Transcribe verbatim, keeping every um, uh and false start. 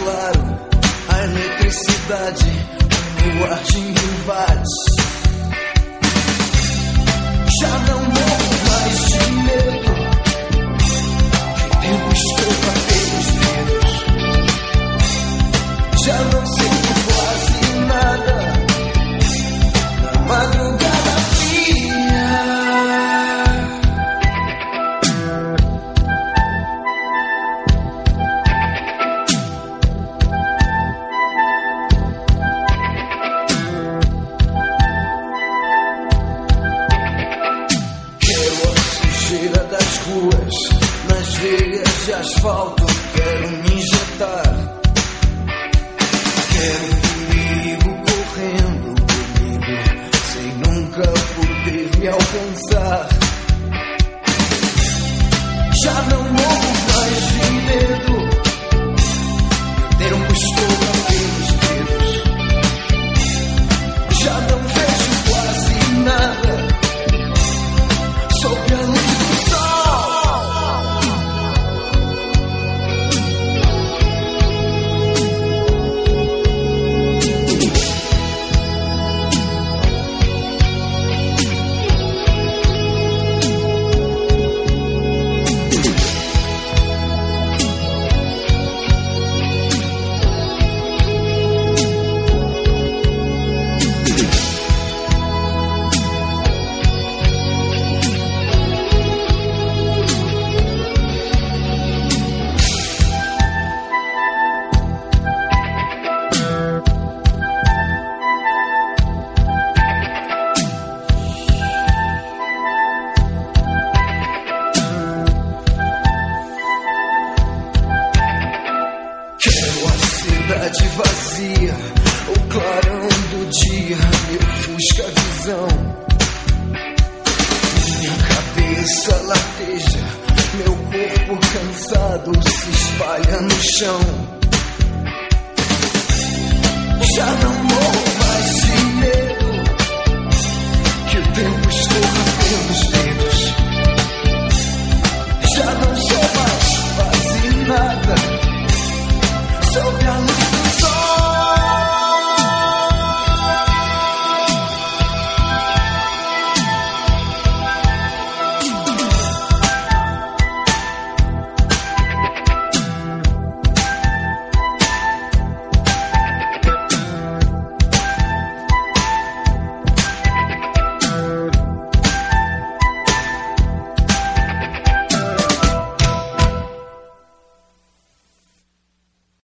claro, a eletricidade, o ar te invade. Já não morro mais de medo, eu estou a teus dedos. Já não sinto quase nada na madrugada fria. Das ruas, nas veias de asfalto, quero me injetar. Quero perigo correndo comigo, sem nunca poder me alcançar. Já não morro mais de medo, tempo estou a pelos dedos. Já não vejo quase nada sob a luz do vazia, o clarão do dia, meu fusca visão. Minha cabeça lateja, meu corpo cansado se espalha no chão. Já não